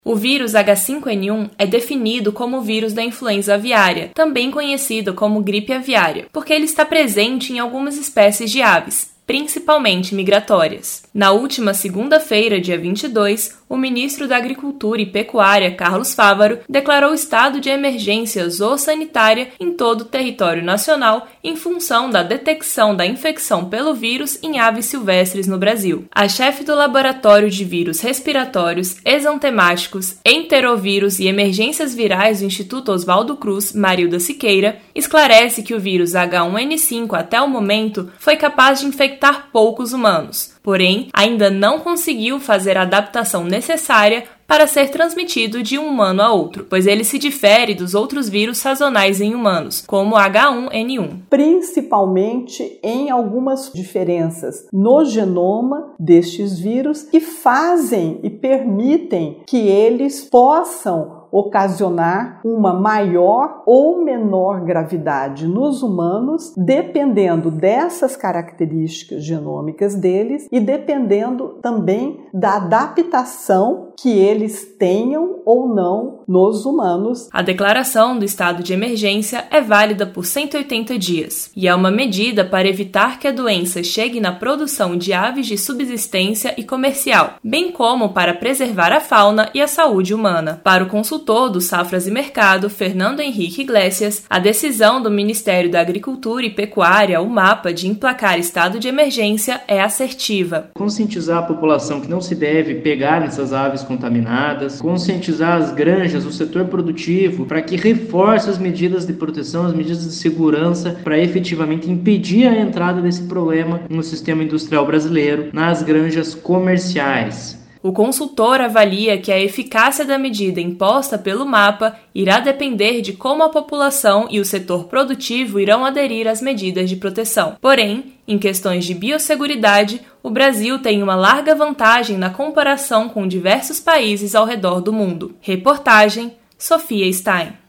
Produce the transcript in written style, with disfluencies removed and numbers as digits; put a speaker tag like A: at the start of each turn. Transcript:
A: O vírus H5N1 é definido como o vírus da influenza aviária, também conhecido como gripe aviária, porque ele está presente em algumas espécies de aves, principalmente migratórias. Na última segunda-feira, dia 22, o ministro da Agricultura e Pecuária, Carlos Fávaro, declarou estado de emergência zoossanitária em todo o território nacional em função da detecção da infecção pelo vírus em aves silvestres no Brasil. A chefe do Laboratório de Vírus Respiratórios, Exantemáticos, Enterovírus e Emergências Virais do Instituto Oswaldo Cruz, Marilda Siqueira, esclarece que o vírus H1N5 até o momento foi capaz de infectar poucos humanos, porém ainda não conseguiu fazer a adaptação necessária para ser transmitido de um humano a outro, pois ele se difere dos outros vírus sazonais em humanos, como o H1N1.
B: Principalmente em algumas diferenças no genoma destes vírus que fazem e permitem que eles possam ocasionar uma maior ou menor gravidade nos humanos, dependendo dessas características genômicas deles e dependendo também da adaptação que eles tenham ou não nos humanos.
A: A declaração do estado de emergência é válida por 180 dias e é uma medida para evitar que a doença chegue na produção de aves de subsistência e comercial, bem como para preservar a fauna e a saúde humana. Para o consultor do Safras e Mercado, Fernando Henrique Iglesias, a decisão do Ministério da Agricultura e Pecuária, o MAPA, de emplacar estado de emergência é assertiva.
C: Conscientizar a população que não se deve pegar nessas aves contaminadas, conscientizar as granjas, o setor produtivo, para que reforce as medidas de proteção, as medidas de segurança, para efetivamente impedir a entrada desse problema no sistema industrial brasileiro, nas granjas comerciais.
A: O consultor avalia que a eficácia da medida imposta pelo MAPA irá depender de como a população e o setor produtivo irão aderir às medidas de proteção. Porém, em questões de biosseguridade, o Brasil tem uma larga vantagem na comparação com diversos países ao redor do mundo. Reportagem Sofia Stein.